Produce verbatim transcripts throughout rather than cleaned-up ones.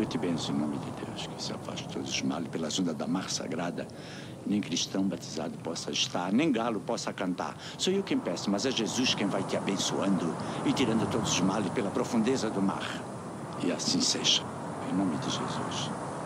Eu te benço em nome de Deus, que se afaste todos os males pelas ondas da mar sagrada. Nem cristão batizado possa estar, nem galo possa cantar. Sou eu quem peço, mas é Jesus quem vai te abençoando e tirando todos os males pela profundeza do mar. E assim seja, em nome de Jesus.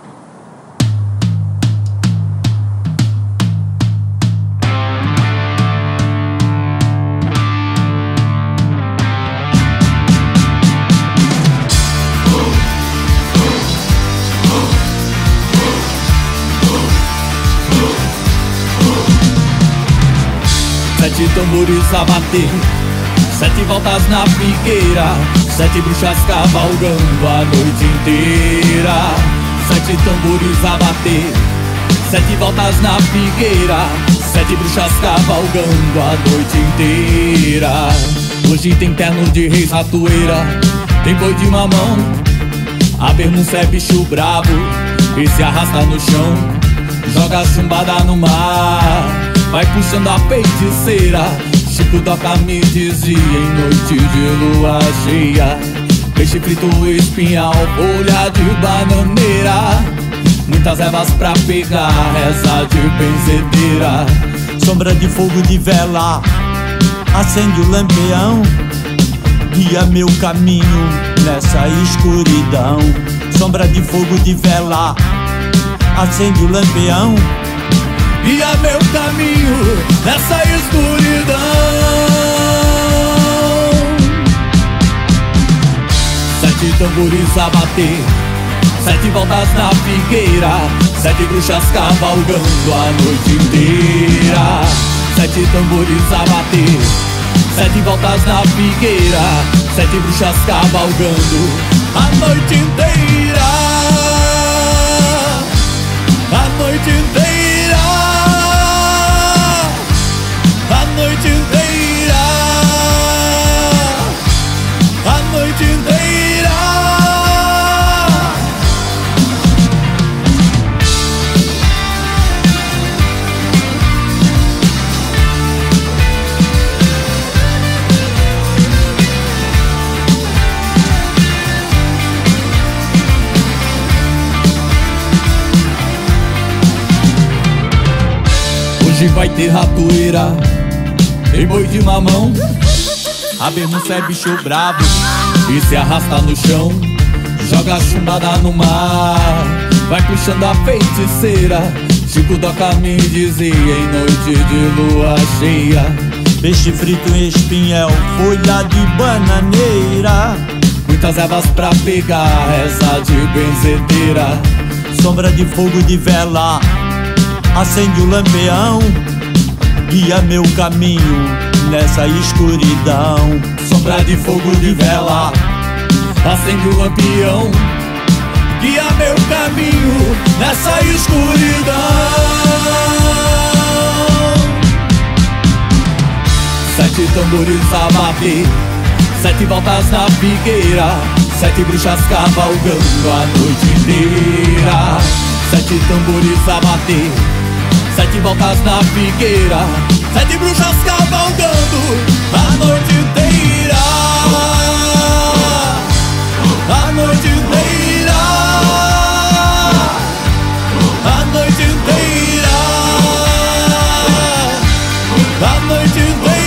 Sete tambores a bater, sete voltas na figueira, sete bruxas cavalgando a noite inteira. Sete tambores a bater, sete voltas na figueira, sete bruxas cavalgando a noite inteira. Hoje tem terno de reis ratoeira, tem boi de mamão, a bermuça é bicho brabo e se arrasta no chão, joga chumbada no mar, vai puxando a feiticeira. Chico Doca me dizia em noite de lua cheia: peixe frito, espinhal, folha de bananeira, muitas ervas pra pegar, reza de benzedeira. Sombra de fogo de vela, acende o lampião, guia meu caminho nessa escuridão. Sombra de fogo de vela, acende o lampião, guia meu caminho nessa escuridão. Sete tambores a bater, sete voltas na figueira, sete bruxas cavalgando a noite inteira. Sete tambores a bater, sete voltas na figueira, sete bruxas cavalgando a noite inteira. A noite inteira, a noite inteira, a noite inteira. Hoje vai ter ratoeira, tem boi de mamão, a bermuça é bicho brabo e se arrasta no chão, joga chumbada no mar, vai puxando a feiticeira. Chico Doca me dizia em noite de lua cheia: peixe frito, espinhel, folha de bananeira, muitas ervas pra pegar, reza de benzedeira. Sombra de fogo de vela, acende o lampião, guia meu caminho nessa escuridão. Sombra de fogo de vela, acende o lampião, guia meu caminho nessa escuridão. Sete tambores a bater, sete voltas na figueira, sete bruxas cavalgando a noite inteira. Sete tambores a bater, sete voltas na figueira, sete bruxas cavalgando a noite inteira. A noite inteira, a noite inteira, a noite inteira.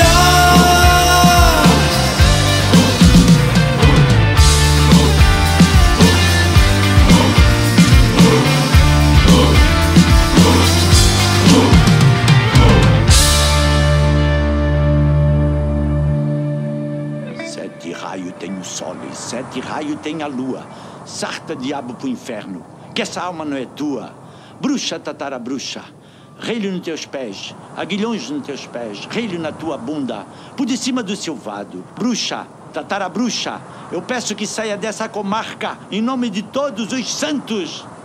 Sete raios tem o sol e sete raios tem a lua. Sarta diabo pro inferno, que essa alma não é tua. Bruxa, tatara bruxa, relho nos teus pés, aguilhões nos teus pés, relho na tua bunda, por de cima do silvado. Bruxa, tatara bruxa, eu peço que saia dessa comarca em nome de todos os santos.